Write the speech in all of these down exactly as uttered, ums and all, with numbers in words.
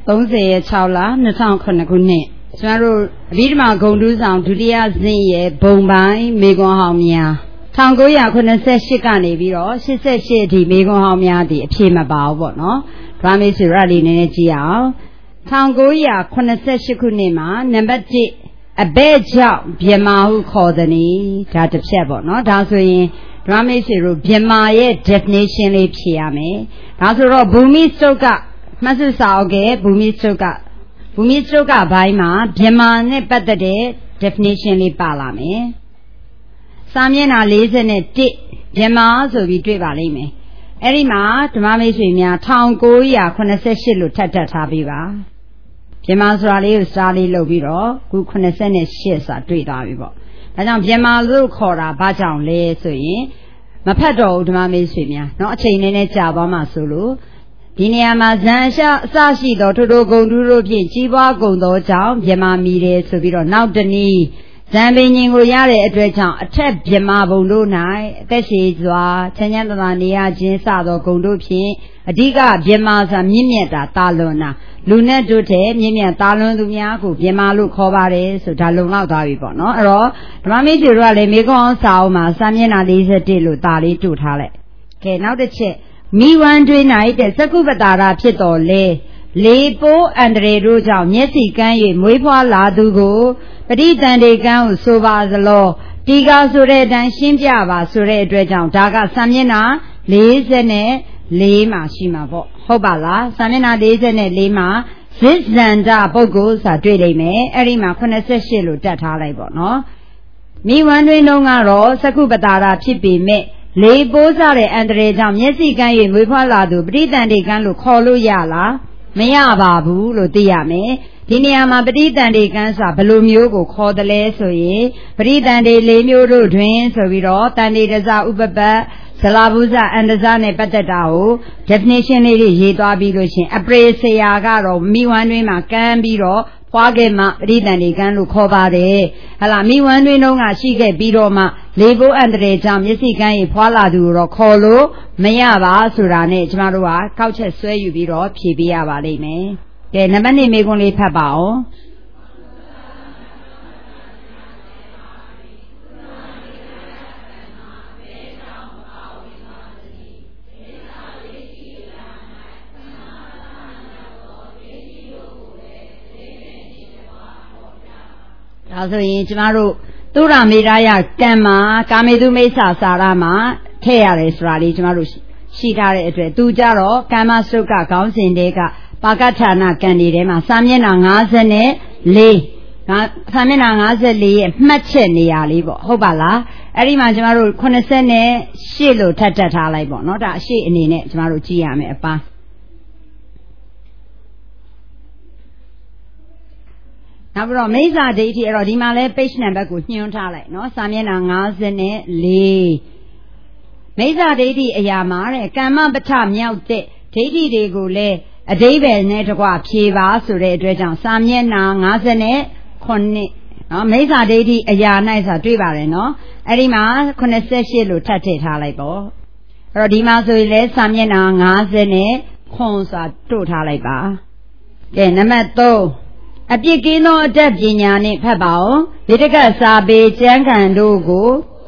30ရက်6လ2009ခုနှစ်ကျွန်တော်တို့အဘိဓမ္မာဂုဏ်ထူးဆောင်ဒုတိယဇင်းရဲ့ဘုံပိုင်းမေခွန်းဟောင်းများ1998ကနေပြီးတော့88အထိမေခွန်းဟောင်းများဒီအဖြေမပါဘူးပေါ့နော်။ဒါမေးဆိုရလေးနည်းနည်းကြည့်အောင်1998ခုနှစ်မှာနံပါတ်1အဘဲကြောင့်ဗြဟ္မာဟုခေါ်သည်။ဒါတစ်ချက်ပေါ့နော်။ဒါဆိုရင်ဒရမေးစီတို့ဗြဟ္မာရဲ့ definition လေးဖြေရမယ်။ဒါဆိုတော့ဘူမိစတုကမှတ်စုစာအုပ်ကဘူမိစတုကဘူမိစတုကဘိုင်းမှာဗြဟ္မာနဲ့ပတ်သက်တဲ့ definition လေးပါလာမယ်။စာမျက်နှာ41ဗြဟ္မာဆိုပြီးတွေ့ပါလိမ့်မယ်။အဲ့ဒီမှာဓမ္မမိတ်ဆွေများ1998လို့ထပ်ထပ်ထားပေးပါ။ဗြဟ္မာဆိုတာလေးကိုစားလေးလုပ်ပြီးတော့ခု88စာတွေ့သွားပြီပေါ့။ဒါကြောင့်ဗြဟ္မာလို့ခေါ်တာဘာကြောင့်လဲဆိုရင်မဖတ်တော့ဘူးဓမ္မမိတ်ဆွေများเนาะအချိန်နည်းနည်းကြာသွားမှဆိုလို့ဒီနေရာမှာဇန်ရှအစရှိသောထိုထိုဂုံထူးတို့ဖြင့်ကြီးပွားကုန်သောကြောင့်ဗြဟ္မာမီတယ်ဆိုပြီးတော့နောက်တနည်းဇံပင်ရှင်ကိုရတဲ့အတွက်ကြောင့်အထက်ဗြဟ္မာဘုံတို့၌အသက်ရှည်စွာချမ်းချမ်းသာသာနေရခြင်းစသောဂုံတို့ဖြင့်အဓိကဗြဟ္မာဆိုမြင့်မြတ်တာတာလွန်တာလူနဲ့တို့တဲ့မြင့်မြတ်တာလွန်သူများကိုဗြဟ္မာလို့ခေါ်ပါတယ်ဆိုဒါလုံလောက်သွားပြီပေါ့နော်အဲ့တော့ဓမ္မမိတ်ဆွေတို့ကလည်းမေကွန်စာအုပ်မှာစာမျက်နှာ41လို့ဒါလေးတူထားလိုက်ကဲနောက်တစ်ချက်မိဝမ်းတွင်၌တဲ့သက္ကုပတာရဖြစ်တော်လေလေပိုးအန္တရေတို့ကြောင့်မျက်စိကန်း၍မွေးဖွားလာသူကိုပဋိသန္ဓေကံကိုဆိုပါသလောတီကာဆိုတဲ့အတိုင်းရှင်းပြပါဆိုတဲ့အတွက်ကြောင့်ဒါကစာမျက်နှာ44မှာရှိမှာပေါ့ဟုတ်ပါလားစာမျက်နှာ44မှာဇစ်ဇန္ဒပုဂ္ဂိုလ်ဆိုတာတွေ့လိမ့်မယ်အဲ့ဒီမှာ88လို့တက်ထားလိုက်ပေါ့နော်မိဝမ်းတွင်တုန်းကတော့သက္ကုပတာရဖြစ်ပေမဲ့လေပိုးစားတဲ့အန္တရာယ်ကြောင့်မျက်စိကန်း၍မွေးဖွားလာသူပဋိသန္ဓေကန်းလို့ခေါ်လို့ရလားမရပါဘူးလို့သိရမယ်ဒီနေရာမှာပဋိသန္ဓေကန်းစာဘယ်လိုမျိုးကိုခေါ်တယ်လဲဆိုရင်ပဋိသန္ဓေ၄မျိုးတို့တွင်ဆိုပြီးတော့တန္ဓေတဇဥပပတ်ဇလာဘုဇအန္တဇနဲ့ပတ်သက်တာကို definition လေးတွေရေးသွားပြီးလို့ရှင်အပရေဆရာကတော့မိဝမ်းတွင်မှာကမ်းပြီးတော့ဖွားခဲ့မှပဋိသန္ဓေကန်းလို့ခေါ်ပါတယ်ဟလာမိဝမ်းတွင်တုန်းကရှိခဲ့ပြီးတော့မှလေဘိုးအန္တရာယ်ကြောင့်မျက်စိကန်းကြီးဖွားလာသူကိုတော့ခေါ်လို့မရပါဆိုတာနဲ့ကျမတို့ကကောက်ချက်ဆွဲယူပြီးတော့ဖြေပေးရပါလိမ့်မယ်ကဲနံပါတ်၄မေးခွန်းလေးဖတ်ပါအောင်ဒါဆိုရင်ကျမတို့သုရမေရယကံမှာကာမေတုမိစ္ဆာစာရမှာထည့်ရတယ်ဆိုတာလေးကျမတို့ရှိထားတဲ့အတွက်သူကြတော့ကမ္မစုကခေါင်းစဉ်တွေကပါကဋ္ဌာနာကံတွေထဲမှာစာမျက်နှာ54စာမျက်နှာ54ရဲ့မှတ်ချက်နေရာလေးပေါ့ဟုတ်ပါလားအဲ့ဒီမှာကျမတို့88လို့ထပ်တက်ထားလိုက်ပေါ့နော်ဒါအရှိအနေနဲ့ကျမတို့ကြည့်ရမယ်အပါနောက်ပြီးတော့မိစ္ဆာဒိဋ္ဌိအဲ့တော့ဒီမှာလဲ page number ကိုညွှန်းထားလိုက်နော်စာမျက်နှာ54မိစ္ဆာဒိဋ္ဌိအရာမှာတဲ့ကမ္မပဋ္ဌမြောက်တဲ့ဒိဋ္ဌိတွေကိုလည်းအဓိပ္ပာယ်နဲ့တကွဖြေပါဆိုတဲ့အတွက်ကြောင့်စာမျက်နှာ59နော်မိစ္ဆာဒိဋ္ဌိအရာ၌ဆိုတာတွေ့ပါတယ်နော်အဲ့ဒီမှာ88လို့ထပ်ထည့်ထားလိုက်ပေါ့အဲ့တော့ဒီမှာဆိုရင်လဲစာမျက်နှာ50ဆိုတာတို့ထားလိုက်ပါကဲနံပါတ်3အပြစ်ကင်းသောအတတ်ပညာနှင့်ဖတ်ပါအောင်ဗေဒကစာပေကျမ်းဂန်တို့ကို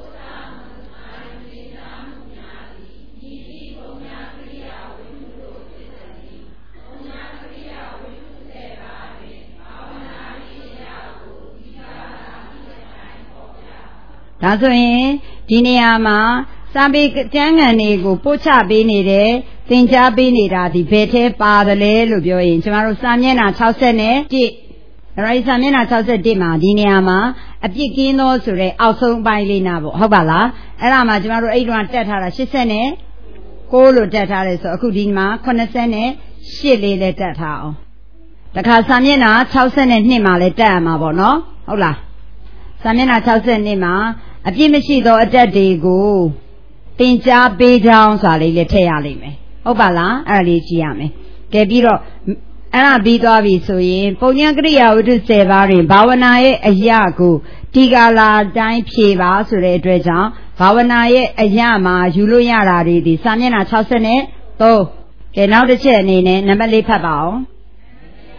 ဒါဆိုရင်ဒီနေရာမှာစာပေကျမ်းဂန်တွေကိုပို့ချပေးနေတယ်သင်ကြားပေးနေတာဒီဘယ်ထဲပါတယ်လဲလို့ပြောရင်ကျမတို့စာမျက်နှာ61ရိုက်စာမျက်နှာ61မှာဒီနေရာမှာအပြစ်ကင်းသောဆိုတဲ့အောက်ဆုံးပိုင်းလေးနာပေါ့ဟုတ်ပါလားအဲ့ဒါမှကျမတို့အဲ့တုန်းကတက်ထားတာ89လို့တက်ထားတယ်ဆိုအခုဒီမှာ88လေးလည်းတက်ထားအောင်တခါစာမျက်နှာ62မှာလည်းတက်ရမှာပေါ့နော်ဟုတ်လားစာမျက်နှာ62မှာအပြစ်မရှိသောအတတ်တွေကိုသင်ကြားပေးကြောင်းဆိုတာလေးလည်းထည့်ရလိမ့်မယ်ဟုတ်ပါလားအဲ့ဒါလေးကြည့်ရမယ်ကဲပြီးတော့အဲ့ဒါပြီးသွားပြီဆိုရင်ပုံညာကရိယာဝတ္ထု10ပါးတွင်ဘာဝနာရဲ့အရာကိုဒီကာလာတိုင်းဖြေပါဆိုတဲ့အတွက်ကြောင့်ဘာဝနာရဲ့အရာမှာယူလို့ရတာတွေဒီစာမျက်နှာ63ကဲနောက်တစ်ချက်အနေနဲ့နံပါတ်၄ဖတ်ပါအောင်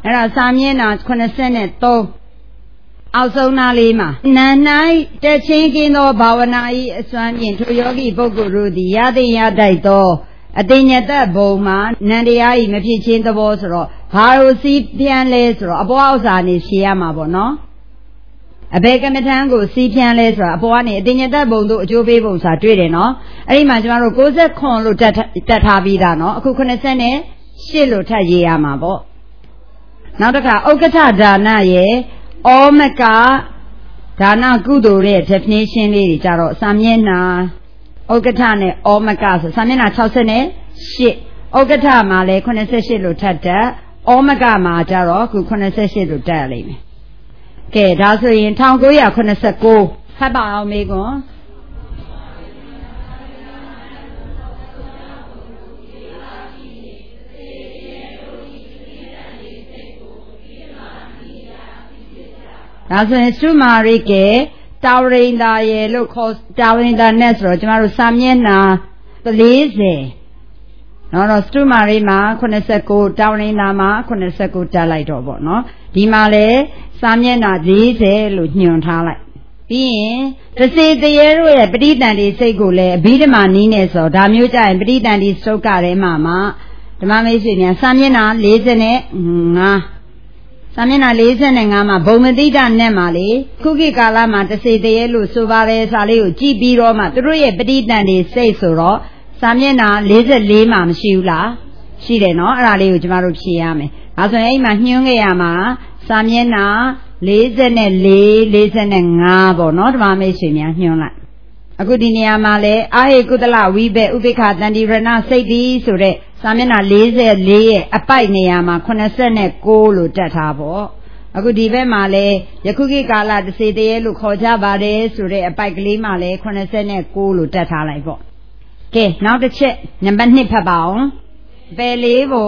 အဲ့ဒါစာမျက်နှာခုနှစ်ဆယ်သုံးအောက်ဆုံးနာလေးမှာနာ၌တက်ချင်းကင်းသောဘာဝနာ၏အစွမ်းဖြင့်ထိုယောဂီပုဂ္ဂိုလ်တို့သည်ရသိရတိုက်သောအတိညာတဘုံမှာနန္တရား၏မဖြစ်ချင်းသဘောဆိုတော့ဘာလို့စီးပြန်လဲဆိုတော့အပေါ်အောက်စာနေရှင်းရမှာပေါ့နော်အဘေကမ္မထံကိုစီးပြန်လဲဆိုတာအပေါ်ကနေအတိညာတဘုံတို့အကျိုးပေးပုံစာတွေ့တယ်နော်အဲ့ဒီမှာကျမတို့ကိုးဆက်ခွန်လို့တက်တက်ထားပြီးသားနော်အခုခုနှစ်ဆယ်နဲ့ရှစ်လို့ထပ်ရေးရမှာပေါ့နောက်တစ်ခါဥက္ကဋ္ဌဒါနရဲ့ဩမကဒါနကုသိုလ်ရဲ့ definition လေးတွေကြတော့စာမျက်နှာဥက္ကဋ္ဌနဲ့ဩမကဆိုစာမျက်နှာ၆၈ဥက္ကဋ္ဌမှာလည်းခုနှစ်ဆယ်ရှစ်လို့ထပ်တက်ဩမကမှာကြတော့ခုခုနှစ်ဆယ်ရှစ်လို့တက်ရလိမ့်မယ်ကဲဒါဆိုရင်၁၉၇၉ဖတ်ပါအောင်မေကွန်းဒါဆိုရင်စုမာရိကေတာဝရိန္ဒာရေလို့ခေါ်တာဝရိန္ဒာနဲ့ဆိုတော့ကျမတို့စာမျက်နှာ၄၀နော်တော့စုမာရိမှာခုနှစ်ဆယ်၉တာဝရိန္ဒာမှာခုနှစ်ဆယ်၉တက်လိုက်တော့ပေါ့နော်ဒီမှာလဲစာမျက်နှာ၄၀လို့ညွှန်ထားလိုက်ပြီးရင်တစေတရေတို့ရဲ့ပဋိသန္ဓေစိတ်ကိုလည်းအဘိဓမ္မာနီးနေဆိုဒါမျိုးကြရင်ပဋိသန္ဓေစတုတ်ကထဲမှာမှဓမ္မမိတ်ဆွေများစာမျက်နှာ၄၅စာမျက်နှာ၄၅မှာဘုံမတိတနဲ့မှာလေခုခေတ်ကာလမှာတစေတရေလို့ဆိုပါတယ်စာလေးကိုကြည့်ပြီးတော့မှသူတို့ရဲ့ပဋိသန္ဓေစိတ်ဆိုတော့စာမျက်နှာ၄၄မှာမရှိဘူးလားရှိတယ်နော်အဲ့ဒါလေးကိုကျမတို့ဖြေရမယ်ဒါဆိုရင်အဲ့မှာညွှန်းခဲ့ရမှာစာမျက်နှာ၄၄ ၄၅ပေါ့နော်ဓမ္မမိတ်ဆွေများညွှန်းလိုက်အခုဒီနေရာမှာလဲအာဟိကုသလဝိဘက်ဥပိ္ပခတန္တိရဏစိတ်တိဆိုတဲ့စာမျက်နှာ၄၄ရဲ့အပိုက်နေရာမှာခုနှစ်ဆယ်၉လို့တက်ထားပေါ့အခုဒီဘက်မှာလဲယခုခေတ်ကာလတစေတရေလို့ခေါ်ကြပါတယ်ဆိုတဲ့အပိုက်ကလေးမှာလဲခုနှစ်ဆယ်၉လို့တက်ထားလိုက်ပေါ့ကဲနောက်တစ်ချက်နံပါတ်၂ဖတ်ပါအောင်ပယ်လေးပုံ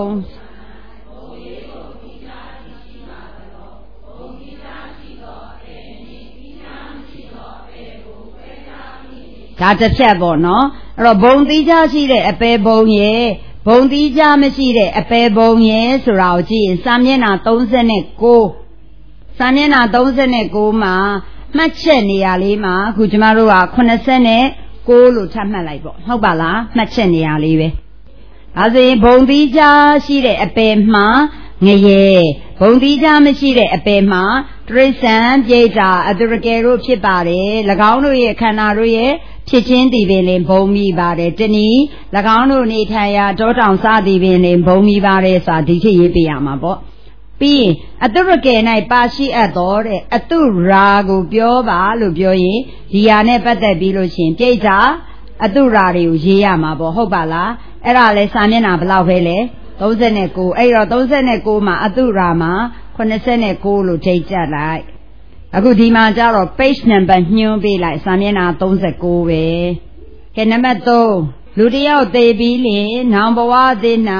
ဒါတစ်ချက်ပေါ့နော်အဲ့တော့ဘုံသီးခြားရှိတဲ့အပယ်ဘုံရဲ့ဘုံသီးခြားမရှိတဲ့အပယ်ဘုံရဲ့ဆိုတာကိုကြည့်ရင်စာမျက်နှာ၃၉စာမျက်နှာ၃၉မှာမှတ်ချက်နေရာလေးမှာအခုကျမတို့ကခုနှစ်ဆယ်၉လို့ထပ်မှတ်လိုက်ပေါ့ဟုတ်ပါလားမှတ်ချက်နေရာလေးပဲဒါဆိုရင်ဘုံသီးခြားရှိတဲ့အပယ်မှာငရေဘုံသီးခြားမရှိတဲ့အပယ်မှာတရိစ္ဆာန်ပြိတ္တာအတုရကေတို့ဖြစ်ပါတယ်၎င်းတို့ရဲ့ခန္ဓာတို့ရဲ့ဖြစ်ချင်းတည်ပင်လင်ဘုံမိပါတယ်တနည်း၎င်းတို့နေထိုင်ရာတောတောင်စသည်ပင်လင်ဘုံမိပါတယ်ဆိုတာဒီခေတ်ရေးပြရမှာပေါ့ပြီးရင်အတုရကေ၌ပါရှိအပ်တော်တဲ့အတုရာကိုပြောပါလို့ပြောရင်ဒီဟာနဲ့ပတ်သက်ပြီးလို့ရှိရင်ပြိတ္တာအတုရာတွေကိုရေးရမှာပေါ့ဟုတ်ပါလားအဲ့ဒါလဲစာမျက်နှာဘယ်လောက်ပဲလဲ၃၉အဲ့တော့၃၉မှာအတုရာမှာခုနှစ်ဆယ်၉လို့ထိတ်ကြလိုက်အခုဒီမှာကျတော့ page number ညွှန်းပေးလိုက်စာမျက်နှာ၃၉ပဲကဲနံပါတ်၃လူတစ်ယောက်သေပြီးလင်နောင်ဘဝသေး၌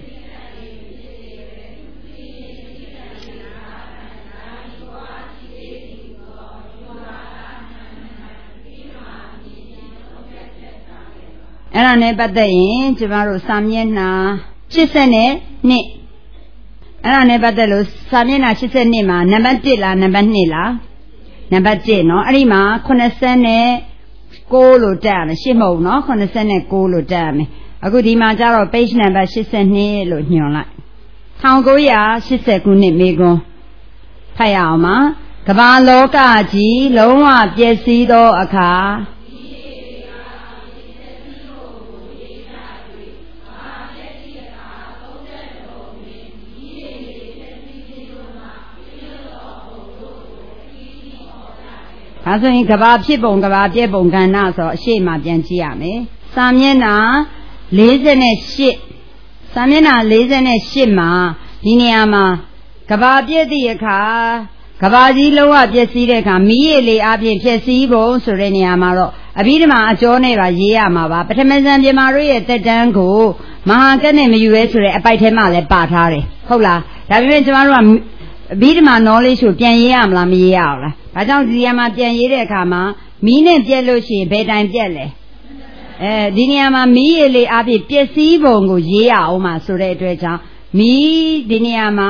အဲ့ဒါနဲ့ပတ်သက်ရင်ကျမတို့စာမျက်နှာ၈၂အဲ့ဒါနဲ့ပတ်သက်လို့စာမျက်နှာ၈၂မှာနံပါတ်၁လားနံပါတ်၂လားနံပါတ်၁เนาะအဲ့ဒီမှာခုနှစ်ဆယ်၉လို့တက်ရမယ်ရှစ်မဟုတ်เนาะခုနှစ်ဆယ်၉လို့တက်ရမယ်အခုဒီမှာကျတော့ page number ၈၂လို့ညွှန်လိုက်၁၉၈၀ခုနှစ်မေကွန်းဖတ်ရအောင်ပါကမ္ဘာလောကကြီးလုံးဝပျက်စီးသောအခါဒါဆိုရင်ကဘာဖြစ်ပုံကဘာပြည့်ပုံကဏ္ဍဆိုတော့အရှိမပြန်ကြည့်ရမယ်စာမျက်နှာ၄၈စာမျက်နှာ၄၈မှာဒီနေရာမှာကဘာပြည့်သည့်အခါကဘာကြီးလုံးဝပျက်စီးတဲ့အခါမီးရည်လေးအပြင်ပျက်စီးပုံဆိုတဲ့နေရာမှာတော့အဘိဓမ္မာအကျော်နဲ့ပါရေးရမှာပါပထမဇန်ပြမာတို့ရဲ့တက်တန်းကိုမဟာကတ်နဲ့မယူရဲဆိုတဲ့အပိုက်ထဲမှာလည်းပါထားတယ်ဟုတ်လားဒါပေမဲ့ကျမတို့ကအဘိဓမ္မာ knowledge ကိုပြန်ရေးရမလားမရေးရအောင်လားဒါကြောင့်ဒီနေရာမှာပြန်ရေးတဲ့အခါမှာမီးနဲ့ပြက်လို့ရှိရင်ဘယ်တိုင်ပြက်လဲအဲဒီနေရာမှာမီးရည်လေးအပြင်ပျက်စီးပုံကိုရေးရအောင်မှာဆိုတဲ့အတွက်ကြောင့်မီးဒီနေရာမှာ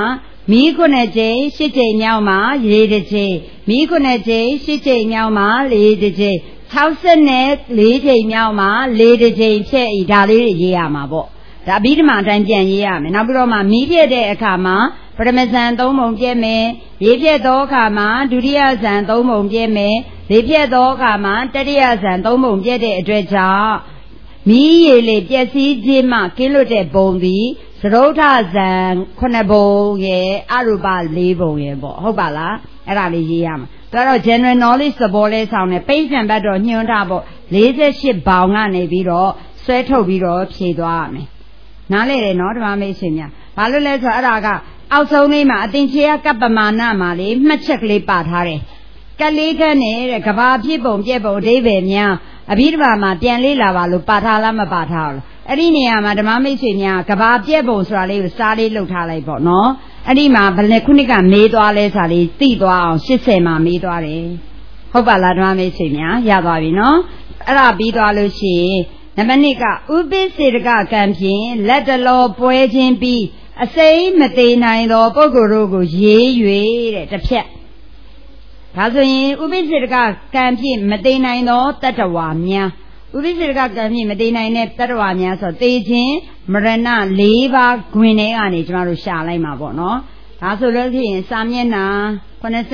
မီးခုနှစ်ကြိမ်ရှစ်ကြိမ်မြောက်မှာရေတစ်ကြိမ်မီးခုနှစ်ကြိမ်ရှစ်ကြိမ်မြောက်မှာလေးတစ်ကြိမ်၆၄ကြိမ်မြောက်မှာလေးတစ်ကြိမ်ဖြည့်ဤဒါလေးတွေရေးရမှာပေါ့ဒါအဘိဓမ္မာအတိုင်းပြန်ရေးရမယ်နောက်ပြီးတော့မှမီးပြည့်တဲ့အခါမှာပထမဇန်သုံးပုံပြည့်မယ်ရေပြည့်သောအခါမှာဒုတိယဇန်သုံးပုံပြည့်မယ်လေပြည့်သောအခါမှာတတိယဇန်သုံးပုံပြည့်တဲ့အတွက်ကြောင့်မီးရေလေပျက်စီးခြင်းမှကင်းလွတ်တဲ့ပုံသည်သရုတ်ထဇန်ခုနှစ်ပုံရဲ့အရူပလေးပုံရဲ့ပေါ့ဟုတ်ပါလားအဲ့ဒါလေးရေးရမှာဒါတော့ general knowledge သဘောလေးဆောင်နေပိတ်ပြန်ဘတ်တော့ညွှန်းထားပေါ့၄၈ဘောင်ကနေပြီးတော့ဆွဲထုတ်ပြီးတော့ဖြည့်သွားရမယ်နားလေတယ်နော်ဓမ္မမိတ်ဆွေများဘာလို့လဲဆိုတော့အဲ့ဒါကအောက်ဆုံးလေးမှာအသင်္ချေယကပ္ပမာဏမှာလေမှတ်ချက်ကလေးပါထားတယ်ကလေးကနဲ့တဲ့ကဘာဖြစ်ပုံပြက်ပုံအဓိပ္ပာယ်များအဘိဓမ္မာမှာပြန်လေ့လာပါလို့ပါထားလားမပါထားဘူးအဲ့ဒီနေရာမှာဓမ္မမိတ်ဆွေများကဘာပြက်ပုံဆိုတာလေးကိုစားလေးလုပ်ထားလိုက်ပေါ့နော်အဲ့ဒီမှာဘယ်နှစ်ခုနှစ်ကမေးသွားလဲဆိုတာလေးသိသွားအောင်၈၀မှာမေးသွားတယ်ဟုတ်ပါလားဓမ္မမိတ်ဆွေများရသွားပြီနော်အဲ့ဒါပြီးသွားလို့ရှိရင်နံပါတ်၂ကဥပိ္ပစေတကကံဖြင့်လက်တလောပွဲခြင်းပြီးအစိမ့်မသေးနိုင်သောပုဂ္ဂိုလ်တို့ကိုရေး၍တဲ့တစ်ဖြတ်ဒါဆိုရင်ဥပိ္ပစေတကကံဖြင့်မသေးနိုင်သောတတ္တဝါများဥပိ္ပစေတကကံဖြင့်မသေးနိုင်တဲ့တတ္တဝါများဆိုသေခြင်းမရဏ၄ပါးဂွင်တွေကနေကျမတို့ရှာလိုက်မှာပေါ့နော်ဒါဆိုလို့ဖြစ်ရင်စာမျက်နှာ၈၅ဥ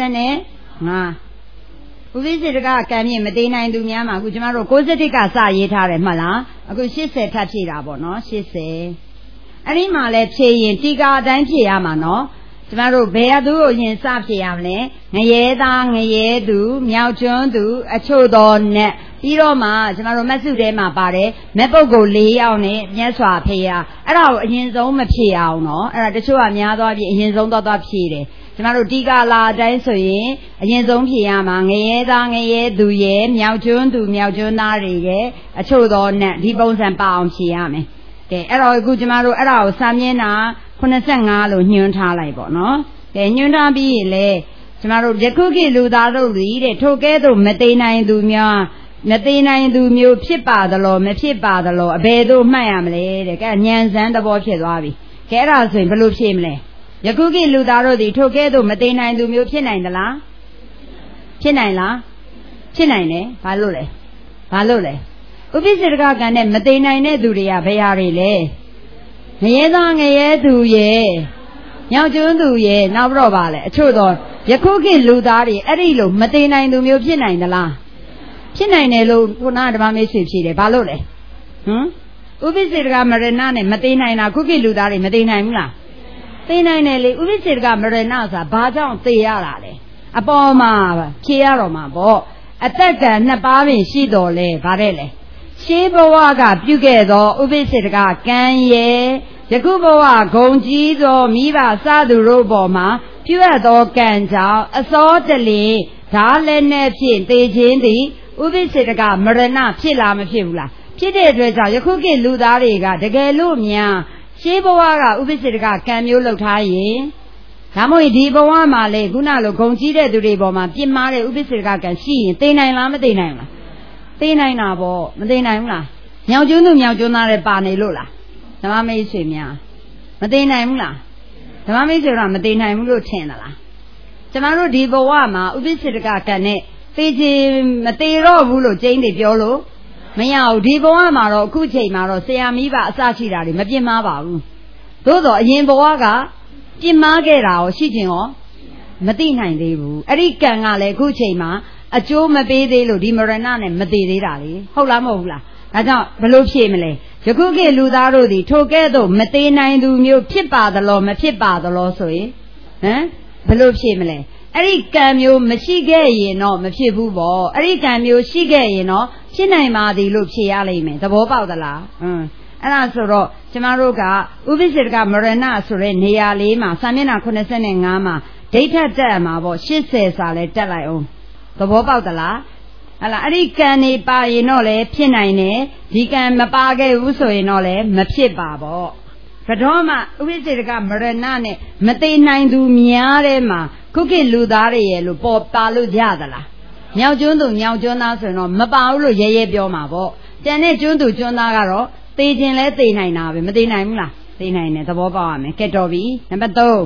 ပိ္ပစေတကကံဖြင့်မသေးနိုင်သူများမှာအခုကျမတို့၉၁ကစရေးထားတယ်မှတ်လားအခု၈၀ထပ်ဖြည့်တာပေါ့နော်၈၀အဲ့ဒီမှာလဲဖြည့်ရင်တီကာအတိုင်းဖြည့်ရမှာနော်ကျမတို့ဘယ်အသူကိုရင်စဖြည့်ရမလဲငရဲသားငရဲသူမြောက်ကျွန်းသူအချို့သောနဲ့ပြီးတော့မှကျမတို့မတ်စုထဲမှာပါတယ်မဲ့ပုဂ္ဂိုလ်၄ယောက်နဲ့မြတ်စွာဘုရားအဲ့ဒါကိုအရင်ဆုံးမဖြည့်အောင်နော်အဲ့ဒါတချို့ကများသွားပြီးအရင်ဆုံးသွားသွားဖြည့်တယ်ကျမတို့တီကာလာအတိုင်းဆိုရင်အရင်ဆုံးဖြည့်ရမှာငရဲသားငရဲသူရဲ့မြောက်ကျွန်းသူမြောက်ကျွန်းသားတွေရဲ့အချို့သောနဲ့ဒီပုံစံပါအောင်ဖြည့်ရမယ်ကဲအဲ့တော့အခုကျမတို့အဲ့ဒါကိုစာမျက်နှာ၈၅လို့ညွှန်းထားလိုက်ပေါ့နော်ကဲညွှန်းထားပြီးရင်လေကျမတို့ယခုခေတ်လူသားတို့သည်တဲ့ထိုကဲ့သို့မသိနိုင်သူများမသိနိုင်သူမျိုးဖြစ်ပါသလားမဖြစ်ပါသလားအဘယ်သို့မှတ်ရမလဲတဲ့ကဲဉာဏ်စမ်းသဘောဖြစ်သွားပြီကဲအဲ့ဒါဆိုရင်ဘယ်လိုဖြေမလဲယခုခေတ်လူသားတို့သည်ထိုကဲ့သို့မသိနိုင်သူမျိုးဖြစ်နိုင်သလားဖြစ်နိုင်လားဖြစ်နိုင်တယ်ဘာလို့လဲဘာလို့လဲဥပိ္ပစေတကကံနဲ့မသိနိုင်တဲ့သူတွေကဘယ်ဟာတွေလဲငရဲသားငရဲသူရဲ့ညောင်ကျွန်းသူရဲ့နောက်ပြီးတော့ပါလေအချို့တော့ယခုခေတ်လူသားတွေအဲ့ဒီလိုမသိနိုင်သူမျိုးဖြစ်နိုင်သလားဖြစ်နိုင်တယ်လို့ခုနကဓမ္မမေးဆွေဖြေတယ်ဘာလို့လဲဟမ်ဥပိ္ပစေတကမရဏနဲ့မသိနိုင်တာခုခေတ်လူသားတွေမသိနိုင်ဘူးလားသိနိုင်တယ်လေဥပိ္ပစေတကမရဏဆိုတာဘာကြောင့်သိရတာလဲအပေါ်မှာဖြေရတော့မှာပေါ့အတက်ကနှစ်ပါးပင်ရှိတော်လဲဗါတဲ့လေရှေးဘဝကပြုခဲ့သောဥပိ္ပစေတကကံရဲ့ယခုဘဝဂုံကြီးသောမိဘစသူတို့ပေါ်မှာပြုအပ်သောကံကြောင့်အစောတလင်ဓာလည်းနဲ့ဖြင့်သေခြင်းသည်ဥပိ္ပစေတကမရဏဖြစ်လားမဖြစ်ဘူးလားဖြစ်တဲ့အတွက်ကြောင့်ယခုခေတ်လူသားတွေကတကယ်လို့များရှေးဘဝကဥပိ္ပစေတကကံမျိုးလုပ်ထားရင်ဒါမှမဟုတ်ဒီဘဝမှာလေခုနလိုဂုံကြီးတဲ့သူတွေပေါ်မှာပြစ်မှားတဲ့ဥပိ္ပစေတကကံရှိရင်သိနိုင်လားမသိနိုင်ဘူးလားသိနိုင်တာပေါ့မသိနိုင်ဘူးလားမြောင်ကျွန်းသူမြောင်ကျွန်းသားတွေပါနေလို့လားဓမ္မမိတ်ဆွေများမသိနိုင်ဘူးလားဓမ္မမိတ်ဆွေတော့မသိနိုင်ဘူးလို့ထင်သလားကျမတို့ဒီဘဝမှာဥပိ္ပစေတကကံနဲ့သိချင်မသိတော့ဘူးလို့ကျင်းတွေပြောလို့မရဘူးဒီဘဝမှာတော့အခုချိန်မှာတော့ဆရာမိဘအစရှိတာတွေမပြစ်မှားပါဘူးသို့တော့အရင်ဘဝကပြစ်မှားခဲ့တာရောရှိခြင်းရောမသိနိုင်သေးဘူးအဲ့ဒီကံကလည်းအခုချိန်မှာအကျိုးမပေးသေးလို့ဒီမရဏနဲ့မသိသေးတာလေဟုတ်လားမဟုတ်ဘူးလားဒါကြောင့်ဘယ်လိုဖြေမလဲယခုခေတ်လူသားတို့သည်ထိုကဲ့သို့မသိနိုင်သူမျိုးဖြစ်ပါသလားမဖြစ်ပါသလားဆိုရင်ဟမ်ဘယ်လိုဖြေမလဲအဲ့ဒီကံမျိုးမရှိခဲ့ရင်တော့မဖြစ်ဘူးပေါ့အဲ့ဒီကံမျိုးရှိခဲ့ရင်တော့ဖြစ်နိုင်ပါသည်လို့ဖြေရလိမ့်မယ်သဘောပေါက်သလားဟမ်အဲ့ဒါဆိုတော့ကျမတို့ကဥပိ္ပစေတကမရဏဆိုတဲ့နေရာလေးမှာစာမျက်နှာ၈၅မှာဒိဋ္ဌတက်မှာပေါ့၈၀စာလဲတက်လိုက်အောင်သဘောပေါက်သလားဟလာအဲ့ဒီကံနေပါရင်တော့လေဖြစ်နိုင်တယ်ဒီကံမပါခဲ့ဘူးဆိုရင်တော့လေမဖြစ်ပါပေါ့ဘတော်မှဥပိ္ပစေတကမရဏနဲ့မသိနိုင်သူများတဲ့မှာခုခေတ်လူသားတွေရဲ့လို့ပေါ်ပါလို့ရသလားမြောက်ကျွန်းသူမြောက်ကျွန်းသားဆိုရင်တော့မပါဘူးလို့ရဲရဲပြောမှာပေါ့ကျန်တဲ့ကျွန်းသူကျွန်းသားကတော့သိခြင်းလဲသိနိုင်တာပဲမသိနိုင်ဘူးလားသိနိုင်တယ်သဘောပေါက်ရမယ်ကဲတော်ပြီနံပါတ်၃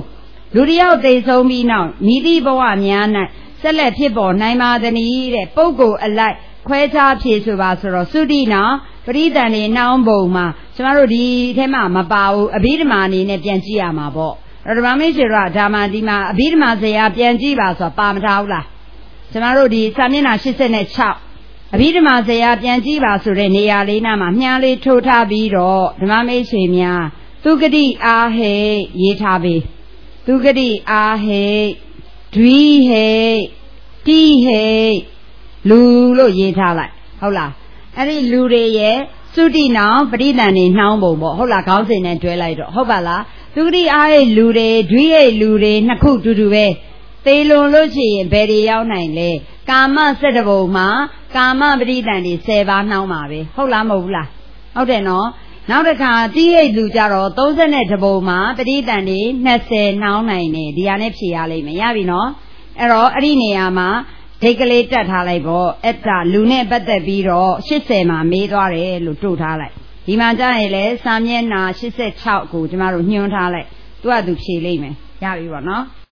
လူတယောက်သိဆုံးပြီးနောက်မိသည့်ဘဝများ၌ဆက်လက်ဖြစ်ပေါ်နိုင်ပါသနည်းတဲ့ပုဂ္ဂိုလ်အလိုက်ခွဲခြားဖြေဆိုပါဆိုတော့သုတိနာပရိသန်နေနှောင်းပုံမှာကျမတို့ဒီထဲမှာမပါဘူးအဘိဓမ္မာအနေနဲ့ပြန်ကြည့်ရမှာပေါ့ဓမ္မမိတ်ဆွေတို့ကဒါမှဒီမှာအဘိဓမ္မာဇရာပြန်ကြည့်ပါဆိုတော့ပါမထားဘူးလားကျမတို့ဒီစာမျက်နှာရှစ်၆အဘိဓမ္မာဇရာပြန်ကြည့်ပါဆိုတဲ့နေရာလေးနားမှာမြားလေးထိုးထားပြီးတော့ဓမ္မမိတ်ဆွေများသူဂတိအားဟိရေးထားပေးသူဂတိအားဟိဒွိဟိတိဟိလူလို့ရေးထားလိုက်ဟုတ်လားအဲ့ဒီလူတွေရဲ့သုတိနောင်ပရိသန်နေနှောင်းပုံပေါ့ဟုတ်လားခေါင်းစဉ်နဲ့တွဲလိုက်တော့ဟုတ်ပါလားသူဂတိအားဟိလူတွေဒွိဟိလူတွေနှစ်ခုတူတူပဲသေလွန်လို့ရှိရင်ဘယ်တွေရောက်နိုင်လဲကာမစက်တဘုံမှာကာမပရိသန်တွေ၁၀ပါးနှောင်းပါပဲဟုတ်လားမဟုတ်ဘူးလားဟုတ်တယ်နော်နောက်တစ်ခါတိဟိလူကြတော့၃၂ဘုံမှာပရိသန်တွေ၂၀နှောင်းနိုင်တယ်ဒီဟာနဲ့ဖြေရလိမ့်မယ်ရပြီနော်အဲ့တော့အဲ့ဒီနေရာမှာဒိတ်ကလေးတက်ထားလိုက်ပေါ့အဲ့ဒါလူနဲ့ပတ်သက်ပြီးတော့၈၀မှာမေးသွားတယ်လို့တို့ထားလိုက်ဒီမှာကြာရင်လေစာမျက်နှာ၈၆ကိုကျမတို့ညွှန်းထားလိုက်သူကသူဖြေလိမ့်မယ်ရပြီပေါ့နော်